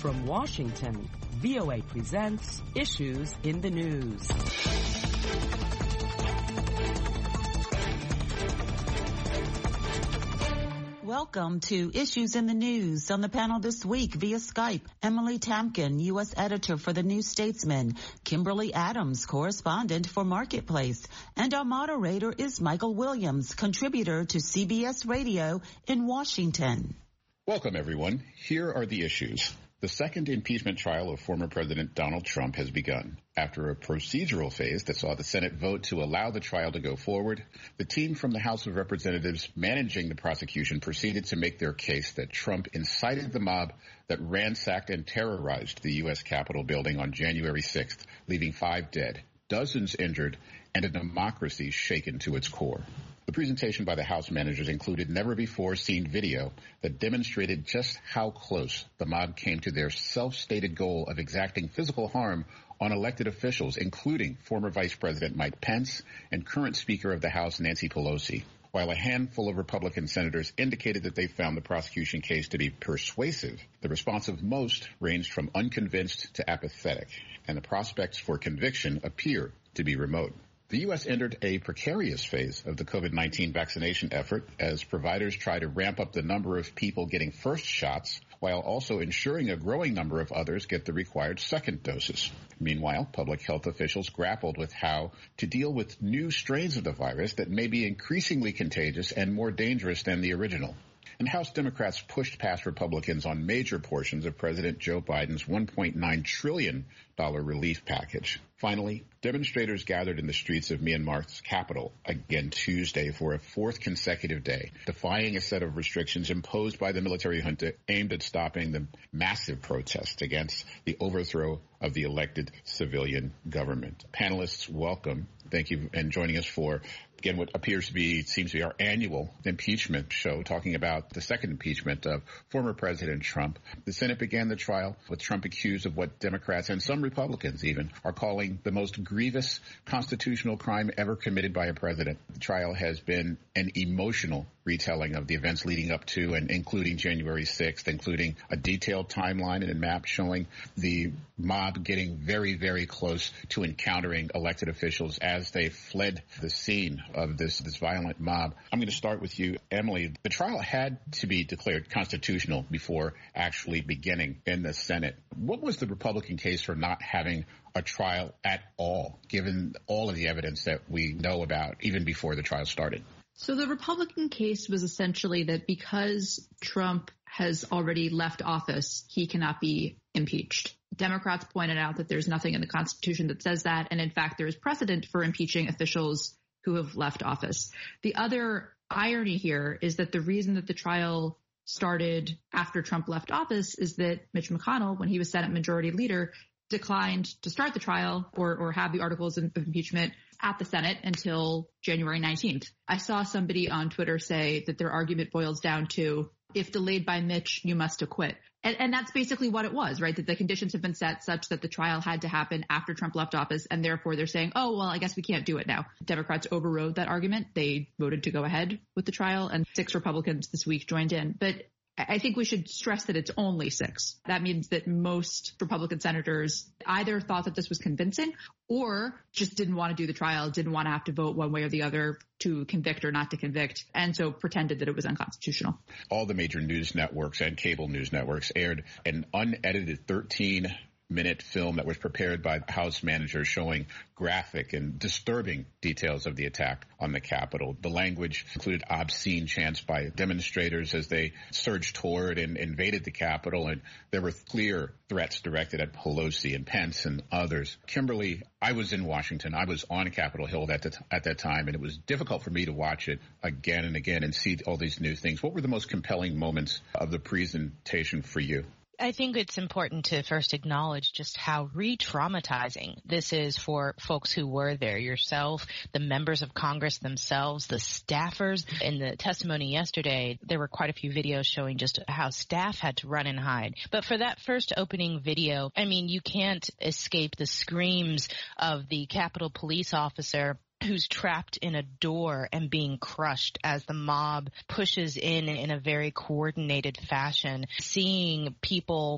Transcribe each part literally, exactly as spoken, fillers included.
From Washington, V O A presents Issues in the News. Welcome to Issues in the News. On the panel this week via Skype, Emily Tamkin, U S editor for The New Statesman, Kimberly Adams, correspondent for Marketplace, and our moderator is Michael Williams, contributor to C B S Radio in Washington. Welcome, everyone. Here are the issues. The second impeachment trial of former President Donald Trump has begun. After a procedural phase that saw the Senate vote to allow the trial to go forward, the team from the House of Representatives managing the prosecution proceeded to make their case that Trump incited the mob that ransacked and terrorized the U S Capitol building on January sixth, leaving five dead, dozens injured, and a democracy shaken to its core. The presentation by the House managers included never-before-seen video that demonstrated just how close the mob came to their self-stated goal of exacting physical harm on elected officials, including former Vice President Mike Pence and current Speaker of the House Nancy Pelosi. While a handful of Republican senators indicated that they found the prosecution case to be persuasive, the response of most ranged from unconvinced to apathetic, and the prospects for conviction appear to be remote. The U S entered a precarious phase of the COVID nineteen vaccination effort as providers try to ramp up the number of people getting first shots while also ensuring a growing number of others get the required second doses. Meanwhile, public health officials grappled with how to deal with new strains of the virus that may be increasingly contagious and more dangerous than the original. And House Democrats pushed past Republicans on major portions of President Joe Biden's one point nine trillion dollars relief package. Finally, demonstrators gathered in the streets of Myanmar's capital again Tuesday for a fourth consecutive day, defying a set of restrictions imposed by the military junta aimed at stopping the massive protests against the overthrow of the elected civilian government. Panelists, welcome. Thank you, and joining us for again, what appears to be, seems to be our annual impeachment show, talking about the second impeachment of former President Trump. The Senate began the trial with Trump accused of what Democrats and some Republicans even are calling the most grievous constitutional crime ever committed by a president. The trial has been an emotional retelling of the events leading up to and including January sixth, including a detailed timeline and a map showing the mob getting very, very close to encountering elected officials as they fled the scene of this, this violent mob. I'm going to start with you, Emily. The trial had to be declared constitutional before actually beginning in the Senate. What was the Republican case for not having a trial at all, given all of the evidence that we know about even before the trial started? So the Republican case was essentially that because Trump has already left office, he cannot be impeached. Democrats pointed out that there's nothing in the Constitution that says that. And in fact, there is precedent for impeaching officials who have left office. The other irony here is that the reason that the trial started after Trump left office is that Mitch McConnell, when he was Senate Majority Leader, declined to start the trial or, or have the articles of impeachment at the Senate until January nineteenth. I saw somebody on Twitter say that their argument boils down to, if delayed by Mitch, you must acquit. And, and that's basically what it was, right? That the conditions have been set such that the trial had to happen after Trump left office. And therefore they're saying, oh, well, I guess we can't do it now. Democrats overrode that argument. They voted to go ahead with the trial, and six Republicans this week joined in. But I think we should stress that it's only six. That means that most Republican senators either thought that this was convincing or just didn't want to do the trial, didn't want to have to vote one way or the other to convict or not to convict, and so pretended that it was unconstitutional. All the major news networks and cable news networks aired an unedited thirteen minute film that was prepared by House managers showing graphic and disturbing details of the attack on the Capitol. The language included obscene chants by demonstrators as they surged toward and invaded the Capitol, and there were clear threats directed at Pelosi and Pence and others. Kimberly, I was in Washington. I was on Capitol Hill at, the, at that time, and it was difficult for me to watch it again and again and see all these new things. What were the most compelling moments of the presentation for you? I think it's important to first acknowledge just how re-traumatizing this is for folks who were there, yourself, the members of Congress themselves, the staffers. In the testimony yesterday, there were quite a few videos showing just how staff had to run and hide. But for that first opening video, I mean, you can't escape the screams of the Capitol Police officer who's trapped in a door and being crushed as the mob pushes in in a very coordinated fashion, seeing people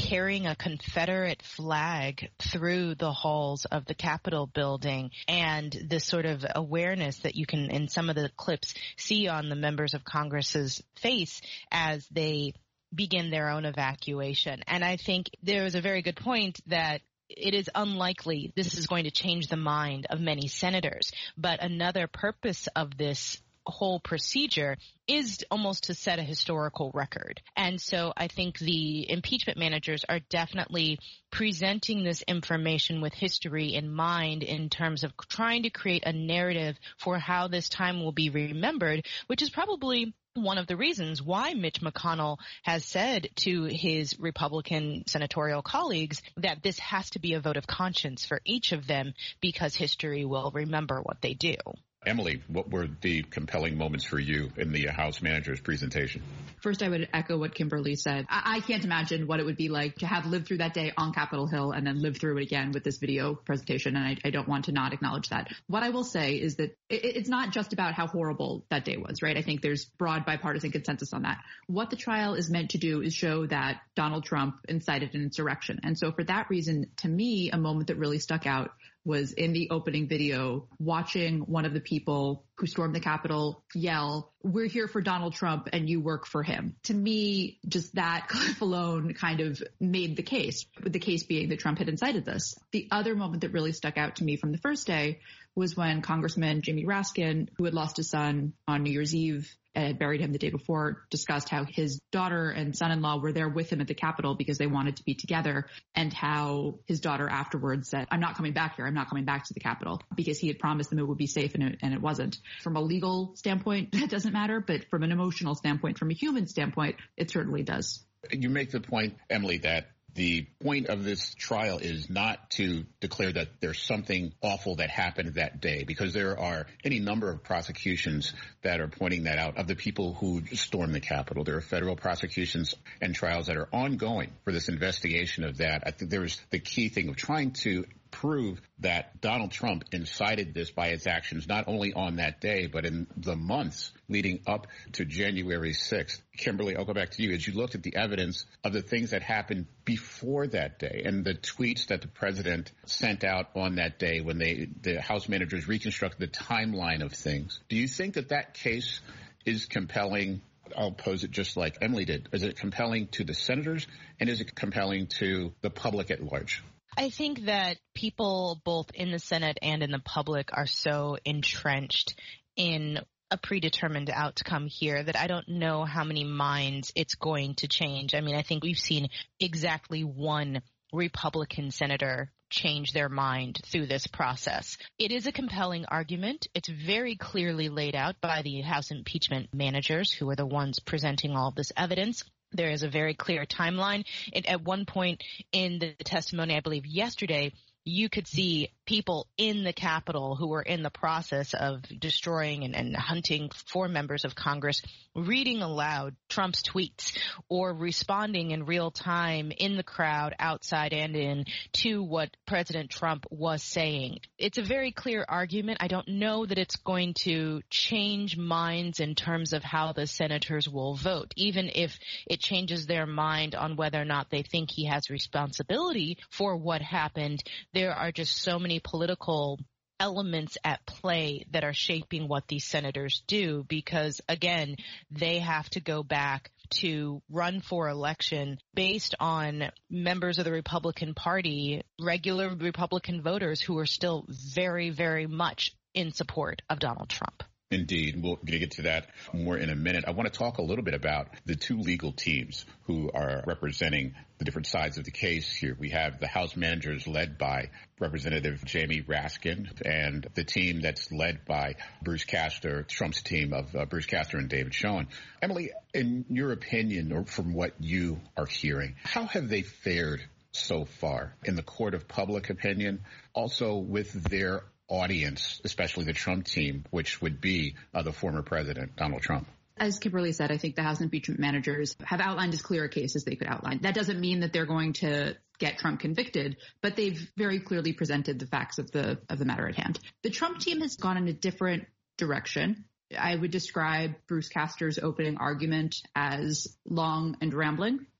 carrying a Confederate flag through the halls of the Capitol building, and this sort of awareness that you can, in some of the clips, see on the members of Congress's face as they begin their own evacuation. And I think there was a very good point that it is unlikely this is going to change the mind of many senators. But another purpose of this whole procedure is almost to set a historical record. And so I think the impeachment managers are definitely presenting this information with history in mind in terms of trying to create a narrative for how this time will be remembered, which is probably one of the reasons why Mitch McConnell has said to his Republican senatorial colleagues that this has to be a vote of conscience for each of them because history will remember what they do. Emily, what were the compelling moments for you in the House manager's presentation? First, I would echo what Kimberly said. I, I can't imagine what it would be like to have lived through that day on Capitol Hill and then live through it again with this video presentation, and I, I don't want to not acknowledge that. What I will say is that it, it's not just about how horrible that day was, right? I think there's broad bipartisan consensus on that. What the trial is meant to do is show that Donald Trump incited an insurrection. And so for that reason, to me, a moment that really stuck out was in the opening video, watching one of the people who stormed the Capitol yell, "We're here for Donald Trump and you work for him." To me, just that clip alone kind of made the case, with the case being that Trump had incited this. The other moment that really stuck out to me from the first day was when Congressman Jamie Raskin, who had lost his son on New Year's Eve and had buried him the day before, discussed how his daughter and son-in-law were there with him at the Capitol because they wanted to be together, and how his daughter afterwards said, "I'm not coming back here. I'm not coming back to the Capitol," because he had promised them it would be safe and it, and it wasn't. From a legal standpoint, that doesn't matter, but from an emotional standpoint, from a human standpoint, it certainly does. You make the point, Emily, that the point of this trial is not to declare that there's something awful that happened that day, because there are any number of prosecutions that are pointing that out of the people who stormed the Capitol. There are federal prosecutions and trials that are ongoing for this investigation of that. I think there's the key thing of trying to prove that Donald Trump incited this by his actions, not only on that day, but in the months leading up to January sixth. Kimberly, I'll go back to you. As you looked at the evidence of the things that happened before that day and the tweets that the president sent out on that day when they, the House managers reconstructed the timeline of things, do you think that that case is compelling? I'll pose it just like Emily did. Is it compelling to the senators, and is it compelling to the public at large? I think that people both in the Senate and in the public are so entrenched in a predetermined outcome here that I don't know how many minds it's going to change. I mean, I think we've seen exactly one Republican senator change their mind through this process. It is a compelling argument. It's very clearly laid out by the House impeachment managers, who are the ones presenting all of this evidence. There is a very clear timeline. It, at one point in the testimony, I believe yesterday, you could see people in the Capitol who were in the process of destroying and, and hunting for members of Congress reading aloud Trump's tweets or responding in real time in the crowd, outside and in, to what President Trump was saying. It's a very clear argument. I don't know that it's going to change minds in terms of how the senators will vote, even if it changes their mind on whether or not they think he has responsibility for what happened. There are just so many political elements at play that are shaping what these senators do, because, again, they have to go back to run for election based on members of the Republican Party, regular Republican voters who are still very, very much in support of Donald Trump. Indeed. We're going to get to that more in a minute. I want to talk a little bit about the two legal teams who are representing the different sides of the case here. We have the House managers led by Representative Jamie Raskin and the team that's led by Bruce Castor, Trump's team of uh, Bruce Castor and David Schoen. Emily, in your opinion, or from what you are hearing, how have they fared so far in the court of public opinion, also with their audience, especially the Trump team, which would be uh, the former president, Donald Trump? As Kimberly said, I think the House impeachment managers have outlined as clear a case as they could outline. That doesn't mean that they're going to get Trump convicted, but they've very clearly presented the facts of the of the matter at hand. The Trump team has gone in a different direction. I would describe Bruce Castor's opening argument as long and rambling.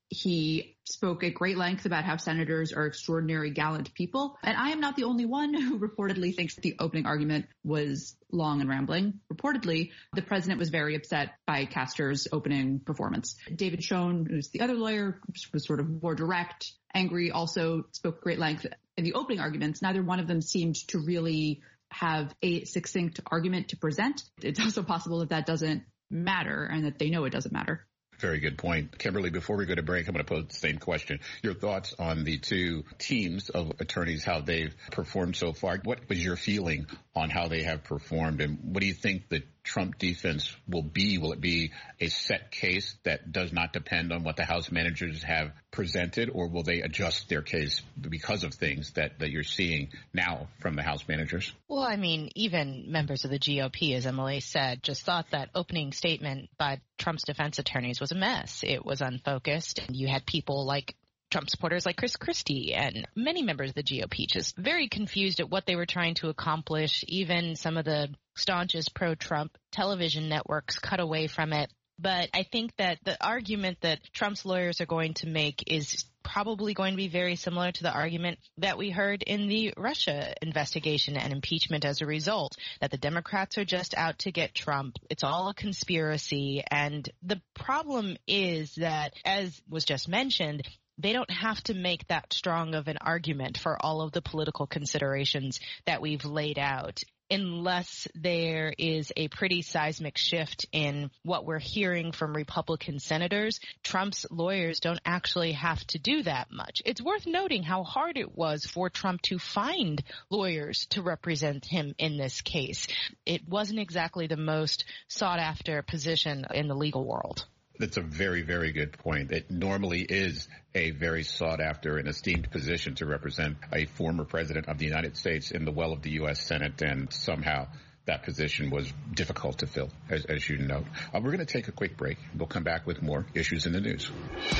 He spoke at great length about how senators are extraordinary, gallant people. And I am not the only one who reportedly thinks the opening argument was long and rambling. Reportedly, the president was very upset by Castor's opening performance. David Schoen, who's the other lawyer, was sort of more direct, angry, also spoke great length in the opening arguments. Neither one of them seemed to really have a succinct argument to present. It's also possible that that doesn't matter and that they know it doesn't matter. Very good point. Kimberly, before we go to break, I'm going to pose the same question. Your thoughts on the two teams of attorneys, how they've performed so far. What was your feeling on how they have performed, and what do you think the Trump defense will be? Will it be a set case that does not depend on what the House managers have presented, or will they adjust their case because of things that, that you're seeing now from the House managers? Well, I mean, even members of the G O P, as Emily said, just thought that opening statement by Trump's defense attorneys was a mess. It was unfocused, and you had people like Trump supporters like Chris Christie and many members of the G O P just very confused at what they were trying to accomplish. Even some of the staunchest pro-Trump television networks cut away from it. But I think that the argument that Trump's lawyers are going to make is probably going to be very similar to the argument that we heard in the Russia investigation and impeachment as a result, that the Democrats are just out to get Trump. It's all a conspiracy. And the problem is that, as was just mentioned, they don't have to make that strong of an argument for all of the political considerations that we've laid out, unless there is a pretty seismic shift in what we're hearing from Republican senators. Trump's lawyers don't actually have to do that much. It's worth noting how hard it was for Trump to find lawyers to represent him in this case. It wasn't exactly the most sought-after position in the legal world. That's a very, very good point. It normally is a very sought-after and esteemed position to represent a former president of the United States in the well of the U S Senate, and somehow that position was difficult to fill, as, as you note. Uh, we're going to take a quick break. We'll come back with more Issues in the News.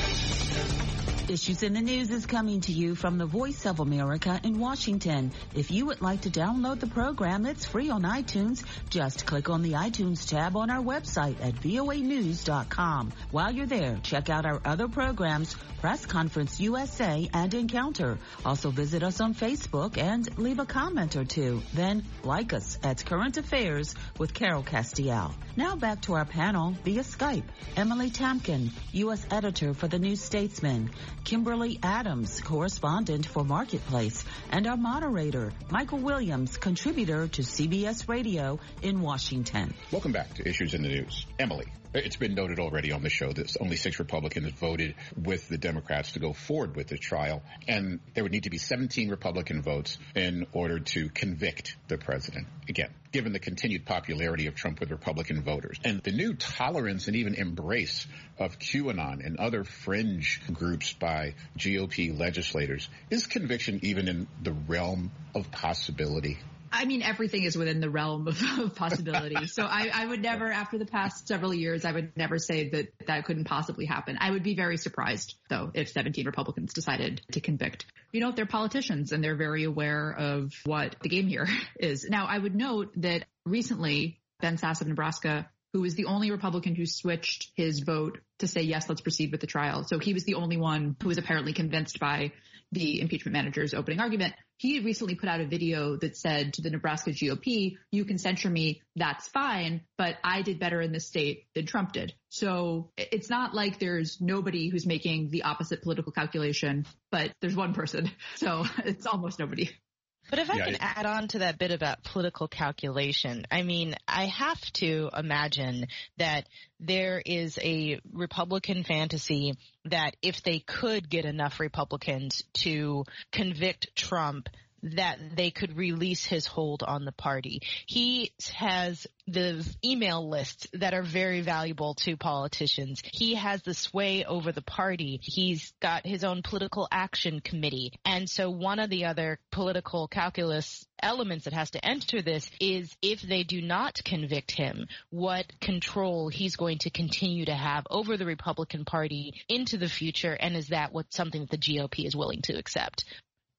Issues in the News is coming to you from the Voice of America in Washington. If you would like to download the program, it's free on iTunes. Just click on the iTunes tab on our website at V O A news dot com. While you're there, check out our other programs, Press Conference U S A and Encounter. Also visit us on Facebook and leave a comment or two. Then like us at Current Affairs with Carol Castiel. Now back to our panel via Skype. Emily Tamkin, U S editor for The New Statesman. Kimberly Adams, correspondent for Marketplace, and our moderator, Michael Williams, contributor to C B S Radio in Washington. Welcome back to Issues in the News. Emily, it's been noted already on the show that only six Republicans voted with the Democrats to go forward with the trial, and there would need to be seventeen Republican votes in order to convict the president. Again, given the continued popularity of Trump with Republican voters and the new tolerance and even embrace of QAnon and other fringe groups by G O P legislators, is conviction even in the realm of possibility? I mean, everything is within the realm of, of possibility. So I, I would never, after the past several years, I would never say that that couldn't possibly happen. I would be very surprised, though, if seventeen Republicans decided to convict. You know, they're politicians and they're very aware of what the game here is. Now, I would note that recently, Ben Sasse of Nebraska, who was the only Republican who switched his vote to say, yes, let's proceed with the trial. So he was the only one who was apparently convinced by the impeachment manager's opening argument. He had recently put out a video that said to the Nebraska G O P, you can censure me, that's fine, but I did better in this state than Trump did. So it's not like there's nobody who's making the opposite political calculation, but there's one person. So it's almost nobody. But if I yeah, can it, add on to that bit about political calculation, I mean, I have to imagine that there is a Republican fantasy that if they could get enough Republicans to convict Trump, that they could release his hold on the party. He has the email lists that are very valuable to politicians. He has the sway over the party. He's got his own political action committee. And so one of the other political calculus elements that has to enter this is if they do not convict him, what control he's going to continue to have over the Republican Party into the future, and is that what something that the G O P is willing to accept?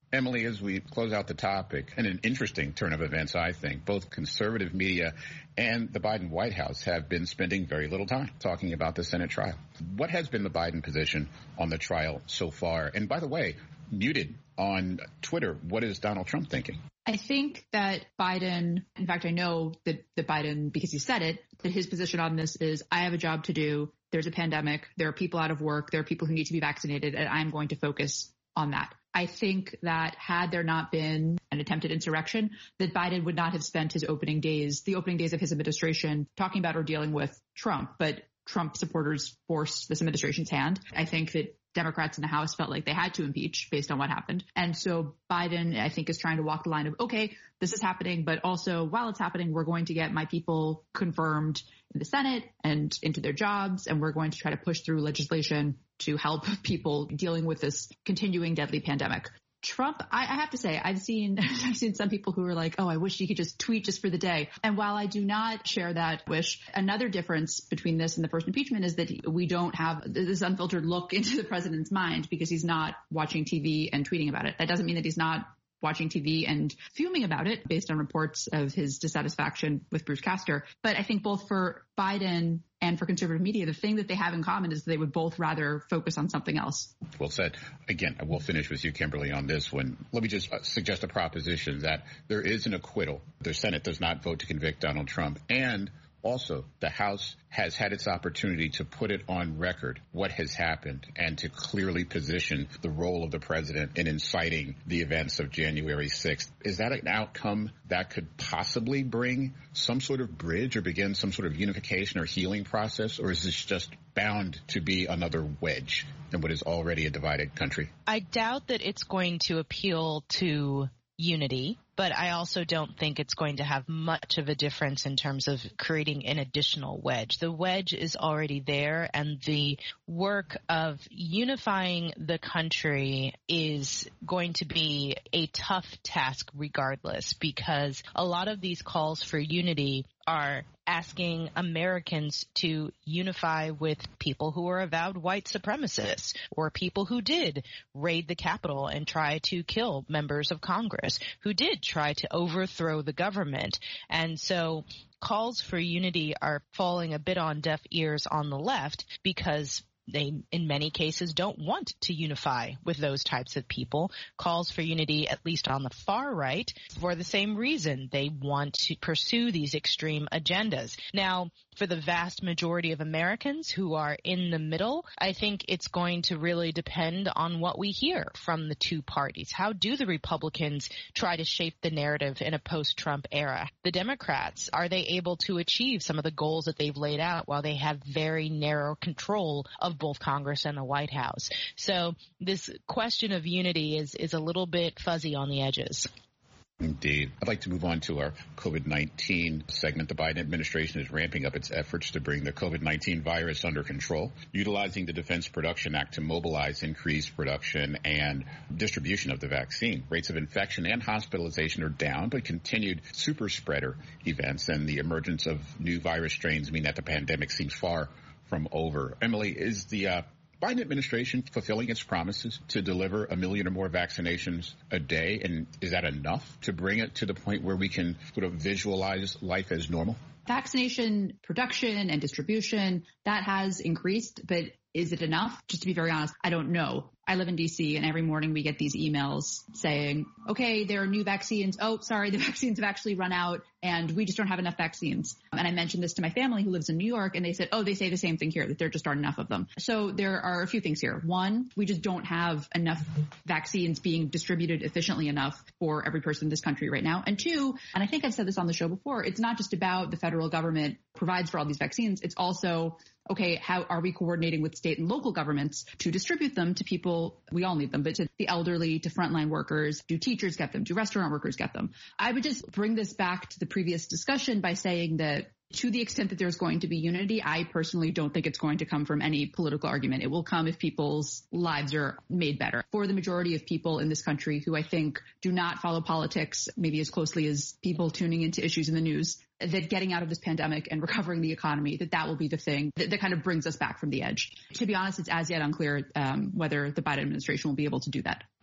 Emily, as we close out the topic, and an interesting turn of events, I think, both conservative media and the Biden White House have been spending very little time talking about the Senate trial. What has been the Biden position on the trial so far? And by the way, muted on Twitter, what is Donald Trump thinking? I think that Biden, in fact, I know that, that Biden, because he said it, that his position on this is, I have a job to do. There's a pandemic. There are people out of work. There are people who need to be vaccinated, and I'm going to focus on that. I think that had there not been an attempted insurrection, that Biden would not have spent his opening days, the opening days of his administration, talking about or dealing with Trump. But Trump supporters forced this administration's hand. I think that Democrats in the House felt like they had to impeach based on what happened. And so Biden, I think, is trying to walk the line of, okay, this is happening, but also while it's happening, we're going to get my people confirmed in the Senate and into their jobs. And we're going to try to push through legislation to help people dealing with this continuing deadly pandemic. Trump, I, I have to say, I've seen I've seen some people who are like, oh, I wish he could just tweet just for the day. And while I do not share that wish, another difference between this and the first impeachment is that we don't have this unfiltered look into the president's mind because he's not watching T V and tweeting about it. That doesn't mean that he's not watching T V and fuming about it based on reports of his dissatisfaction with Bruce Castor. But I think both for Biden and for conservative media, the thing that they have in common is they would both rather focus on something else. Well said. Again, I will finish with you, Kimberly, on this one. Let me just suggest a proposition that there is an acquittal. The Senate does not vote to convict Donald Trump. And also, the House has had its opportunity to put it on record what has happened and to clearly position the role of the president in inciting the events of January sixth. Is that an outcome that could possibly bring some sort of bridge or begin some sort of unification or healing process? Or is this just bound to be another wedge in what is already a divided country? I doubt that it's going to appeal to unity, but I also don't think it's going to have much of a difference in terms of creating an additional wedge. The wedge is already there, and the work of unifying the country is going to be a tough task regardless, because a lot of these calls for unity are asking Americans to unify with people who are avowed white supremacists or people who did raid the Capitol and try to kill members of Congress, who did try to overthrow the government. And so calls for unity are falling a bit on deaf ears on the left because they, in many cases, don't want to unify with those types of people. Calls for unity, at least on the far right, for the same reason. They want to pursue these extreme agendas. Now, for the vast majority of Americans who are in the middle, I think it's going to really depend on what we hear from the two parties. How do the Republicans try to shape the narrative in a post-Trump era? The Democrats, are they able to achieve some of the goals that they've laid out while they have very narrow control of both Congress and the White House? So this question of unity is, is a little bit fuzzy on the edges. Indeed. I'd like to move on to our COVID nineteen segment. The Biden administration is ramping up its efforts to bring the COVID nineteen virus under control, utilizing the Defense Production Act to mobilize increased production and distribution of the vaccine. Rates of infection and hospitalization are down, but continued super spreader events and the emergence of new virus strains mean that the pandemic seems far from over. Emily, is the uh, Biden administration fulfilling its promises to deliver a million or more vaccinations a day? And is that enough to bring it to the point where we can sort of visualize life as normal? Vaccination production and distribution, that has increased, but is it enough? Just to be very honest, I don't know. I live in D C and every morning we get these emails saying, okay, there are new vaccines. Oh, sorry, the vaccines have actually run out and we just don't have enough vaccines. And I mentioned this to my family who lives in New York and they said, oh, they say the same thing here, that there just aren't enough of them. So there are a few things here. One, we just don't have enough vaccines being distributed efficiently enough for every person in this country right now. And two, and I think I've said this on the show before, it's not just about the federal government provides for all these vaccines. It's also, okay, how are we coordinating with state and local governments to distribute them to people? We all need them, but to the elderly, to frontline workers, do teachers get them? Do restaurant workers get them? I would just bring this back to the previous discussion by saying that to the extent that there's going to be unity, I personally don't think it's going to come from any political argument. It will come if people's lives are made better. For the majority of people in this country who I think do not follow politics maybe as closely as people tuning into issues in the news, that getting out of this pandemic and recovering the economy, that that will be the thing that, that kind of brings us back from the edge. To be honest, it's as yet unclear um, whether the Biden administration will be able to do that.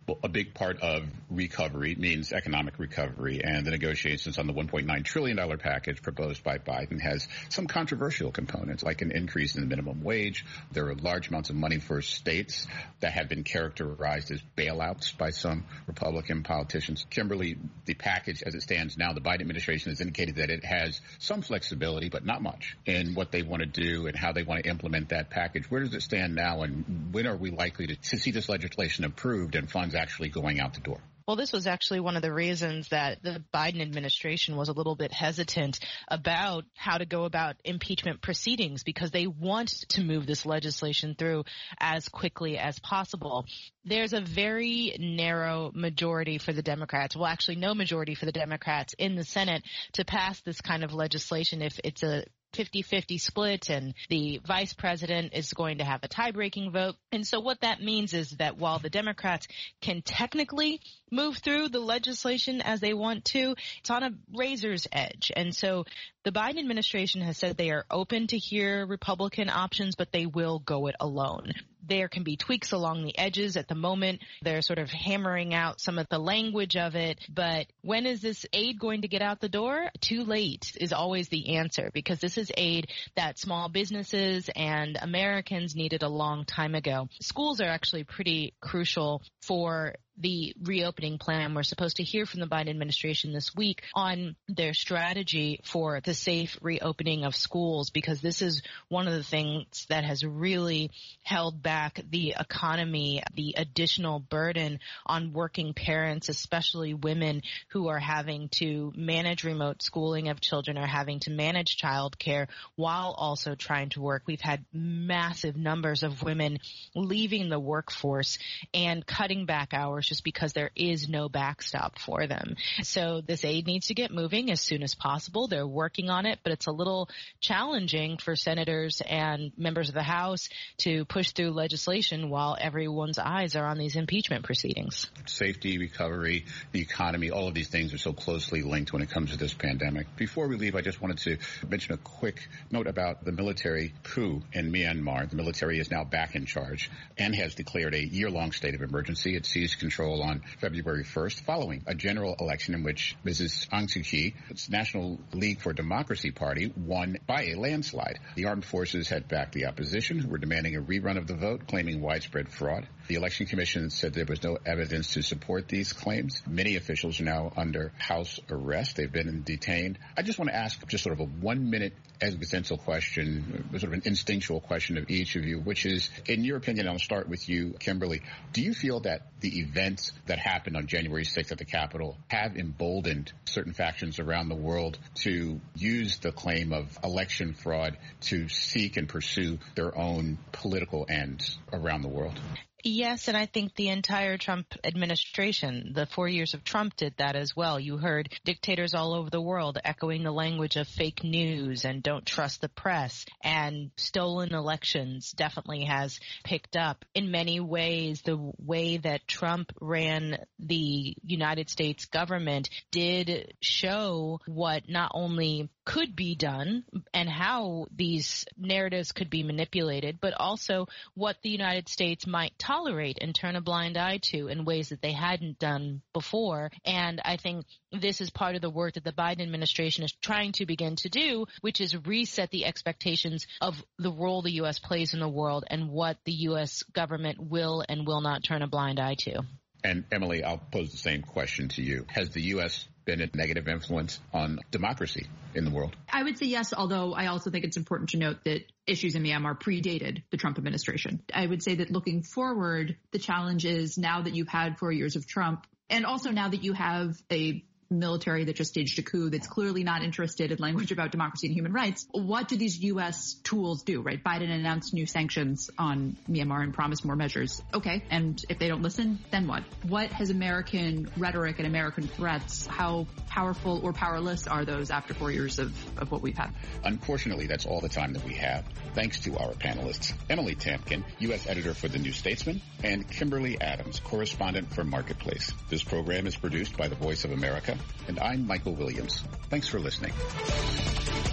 Well, a big part of recovery means economic recovery, and the negotiations on the one point nine trillion dollars package proposed by Biden has some controversial components, like an increase in the minimum wage. There are large amounts of money for states that have been characterized as bailouts by some Republican politicians. Kimberly, the package as it stands now, the Biden administration has indicated that it has some flexibility, but not much, in what they want to do and how they want to implement that package. Where does it stand now, and when are we likely to, to see this legislation approved and funds actually going out the door? Well, this was actually one of the reasons that the Biden administration was a little bit hesitant about how to go about impeachment proceedings, because they want to move this legislation through as quickly as possible. There's a very narrow majority for the Democrats, well, actually no majority for the Democrats in the Senate to pass this kind of legislation if it's a fifty-fifty split, and the vice president is going to have a tie-breaking vote. And so what that means is that while the Democrats can technically move through the legislation as they want to, it's on a razor's edge. And so the Biden administration has said they are open to hear Republican options, but they will go it alone. There can be tweaks along the edges. At the moment, they're sort of hammering out some of the language of it. But when is this aid going to get out the door? Too late is always the answer, because this is aid that small businesses and Americans needed a long time ago. Schools are actually pretty crucial for the reopening plan. We're supposed to hear from the Biden administration this week on their strategy for the safe reopening of schools, because this is one of the things that has really held back the economy, the additional burden on working parents, especially women who are having to manage remote schooling of children, or having to manage childcare while also trying to work. We've had massive numbers of women leaving the workforce and cutting back hours just because there is no backstop for them. So this aid needs to get moving as soon as possible. They're working on it, but it's a little challenging for senators and members of the House to push through legislation while everyone's eyes are on these impeachment proceedings. Safety, recovery, the economy, all of these things are so closely linked when it comes to this pandemic. Before we leave, I just wanted to mention a quick note about the military coup in Myanmar. The military is now back in charge and has declared a year-long state of emergency. It seized control on February first, following a general election in which Missus Aung San Suu Kyi, its National League for Democracy party, won by a landslide. The armed forces had backed the opposition, who were demanding a rerun of the vote, claiming widespread fraud. The Election Commission said there was no evidence to support these claims. Many officials are now under house arrest. They've been detained. I just want to ask just sort of a one-minute existential question, sort of an instinctual question of each of you, which is, in your opinion, I'll start with you, Kimberly, do you feel that the events that happened on January sixth at the Capitol have emboldened certain factions around the world to use the claim of election fraud to seek and pursue their own political ends around the world? Yes, and I think the entire Trump administration, the four years of Trump did that as well. You heard dictators all over the world echoing the language of fake news and don't trust the press, and stolen elections definitely has picked up. In many ways, the way that Trump ran the United States government did show what not only could be done and how these narratives could be manipulated, but also what the United States might tolerate and turn a blind eye to in ways that they hadn't done before. And I think this is part of the work that the Biden administration is trying to begin to do, which is reset the expectations of the role the U S plays in the world and what the U S government will and will not turn a blind eye to. And Emily, I'll pose the same question to you. Has the U S been a negative influence on democracy in the world? I would say yes, although I also think it's important to note that issues in Myanmar predated the Trump administration. I would say that looking forward, the challenge is now that you've had four years of Trump, and also now that you have a military that just staged a coup that's clearly not interested in language about democracy and human rights, what do these U S tools do, right? Biden announced new sanctions on Myanmar and promised more measures. Okay, and if they don't listen, then what? What has American rhetoric and American threats, how powerful or powerless are those after four years of, of what we've had? Unfortunately, that's all the time that we have. Thanks to our panelists, Emily Tamkin, U S editor for The New Statesman, and Kimberly Adams, correspondent for Marketplace. This program is produced by the Voice of America, and I'm Michael Williams. Thanks for listening.